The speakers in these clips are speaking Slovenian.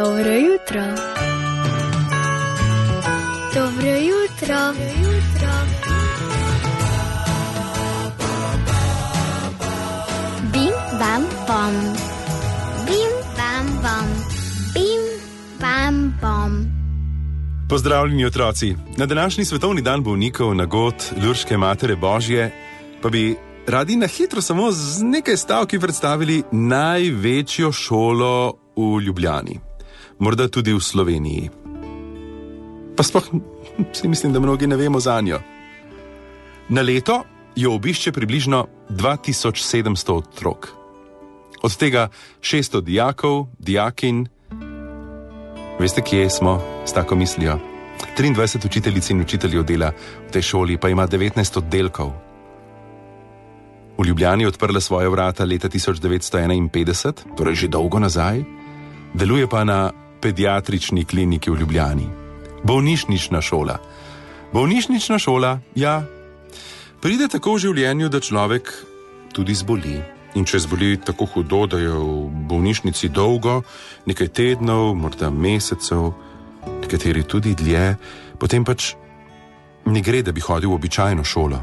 Dobro jutro. Dobro jutro. Bim, bam, bom. Bim, bam, bom. Bim, bam, bom. Pozdravljeni otroci. Na današnji svetovni dan bolnikov na god Lurške Matere Božje pa bi radi na hitro samo z nekaj stavki predstavili največjo šolo v Ljubljani. Morda tudi v Sloveniji. Pa sploh si mislim, da mnogi ne vemo zanjo. Na leto jo obišče približno 2700 otrok. Od tega 600 dijakov, dijakinj. Veste, kje smo s tako mislijo? 23 učiteljic in učiteljev dela v tej šoli, pa ima 19 oddelkov. V Ljubljani je odprla svoje vrata leta 1951, torej že dolgo nazaj, deluje pa na pediatrični kliniki v Ljubljani. Bolnišnična šola. Bolnišnična šola, ja, pride tako v življenju, da človek tudi zboli. In če zboli tako hudo, da je v bolnišnici dolgo, nekaj tednov, morda mesecev, nekateri tudi dlje, potem pač ne gre, da bi hodil v običajno šolo.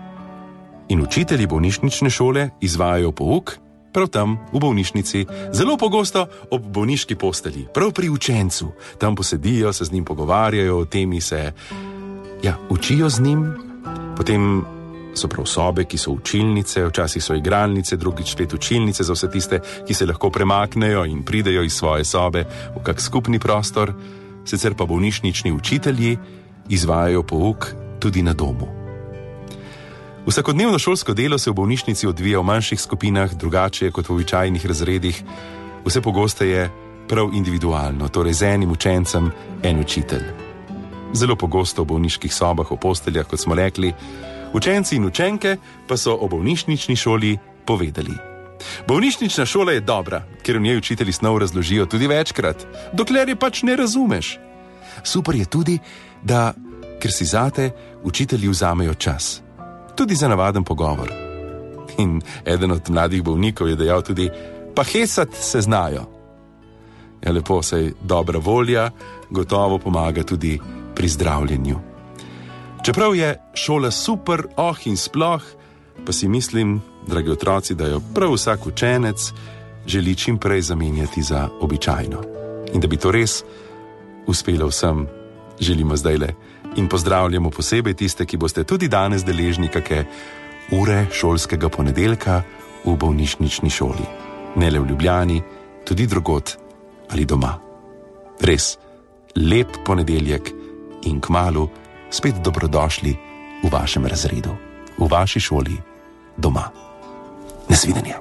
In učitelji bolnišnične šole izvajajo pouk prav tam v bolnišnici, zelo pogosto ob bolniški postelji, prav pri učencu. Tam posedijo, se z njim pogovarjajo, o temi se učijo z njim, potem so prav sobe, ki so učilnice, včasih so igralnice, drugič spet učilnice za vse tiste, ki se lahko premaknejo in pridejo iz svoje sobe v kak skupni prostor, sicer pa bolnišnični učitelji izvajajo pouk tudi na domu. Vsakodnevno šolsko delo se v bolnišnici odvija v manjših skupinah, drugače kot v običajnih razredih, vse pogosteje prav individualno, torej z enim učencem, en učitelj. Zelo pogosto v bolniških sobah, v posteljah, kot smo rekli, učenci in učenke pa so o bolnišnični šoli povedali. Bolnišnična šola je dobra, ker v njej učitelji snov razložijo tudi večkrat, dokler je pač ne razumeš. Super je tudi, da, ker si zate, učitelji vzamejo čas. Tudi za navaden pogovor. In eden od mladih bolnikov je dejal tudi, pa hesat se znajo. Ja, lepo, saj dobra volja gotovo pomaga tudi pri zdravljenju. Čeprav je šola super, in sploh, pa si mislim, dragi otroci, da jo prav vsak učenec želi čim prej zamenjati za običajno. In da bi to res uspelo vsem, želimo zdajle. In pozdravljamo posebej tiste, ki boste tudi danes deležni kake ure šolskega ponedeljka v bolnišnični šoli. Ne le v Ljubljani, tudi drugod ali doma. Res, lep ponedeljek in kmalu spet dobrodošli v vašem razredu, v vaši šoli, doma. Nasvidenje.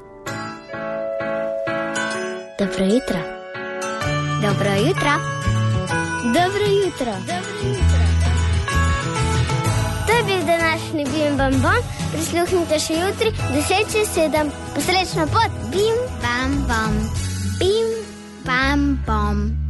Dobro jutro. Dobro jutro. Dobro jutro. Dobro jutro. To je bil današnji Bim Bam Bom. Prisluhnite še jutri 10:07. Posrečno pot. Bim Bam Bom. Bim Bam Bom.